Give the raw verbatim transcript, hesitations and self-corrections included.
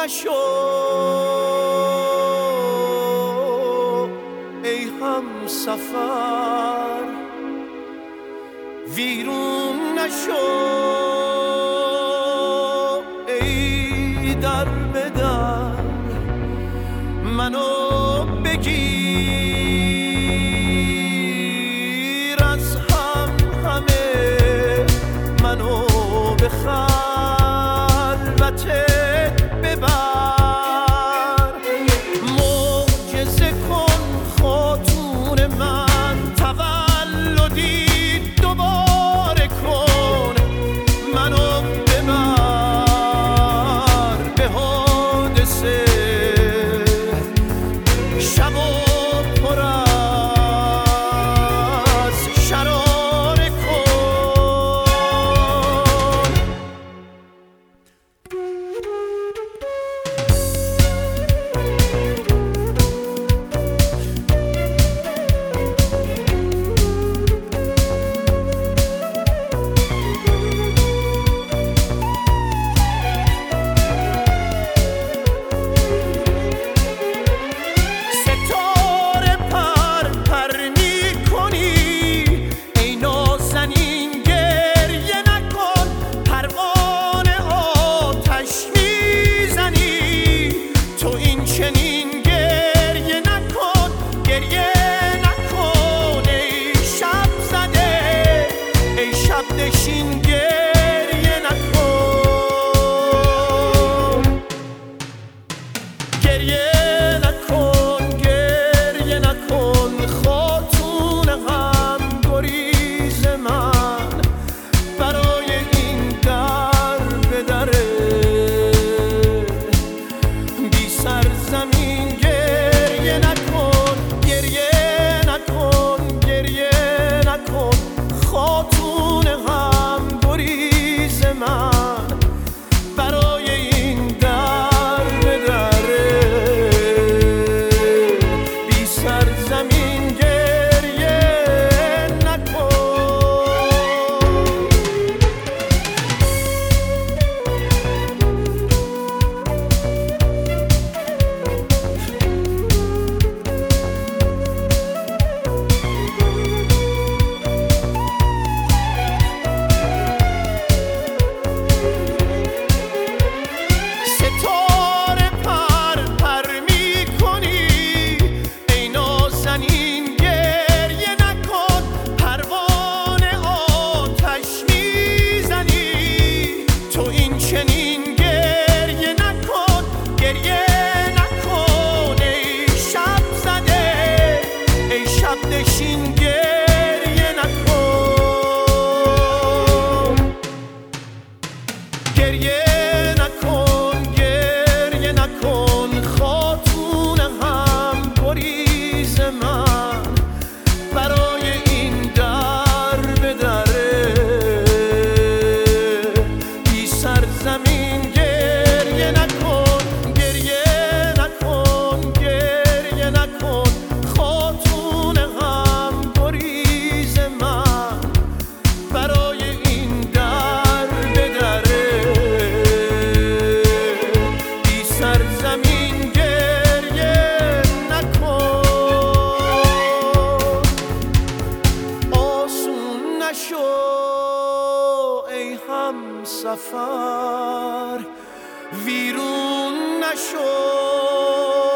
نشو ای همسفر، ویرون نشو ای در به در، منو بگیر از هم همه، منو به خلوتت ببر، معجزه کن خاتون من، تولدی دوباره کن، منو ببر به حادثه، شب و پر از شراره کن. ستاره پر پر می‌کنی ای نازنین، گریه نکن، پروانه آتش میزنی تو این چنین، گریه نکن گریه نکن ای شب زده، ای شب نشین، گریه نکن، گریه نکن گریه نکن، خاتون غم گریز من، برای این در به دره بی سرزمین، گریه نکن گریه نکن گریه نکن، خاتون غم گریز من، برای این در به دره بی سرزمین، گریه نکن. ستاره پر پر می‌کنی ای نازنین، گریه نکن، پروانه آتش میزنی تو این چنین، گریه نکن گریه نکن ای شب زده، ای شب نشین، گریه نکن، گریه نکن گریه نکن، خاتون غم گریز من، برای این در به دره بی سرزمین، گریه نکن گریه نکن گریه نکن، خاتون غم گریز من، برای این در به دره بی سرزمین، گریه نکن. آسون نشو ای همسفر، ویرون نشو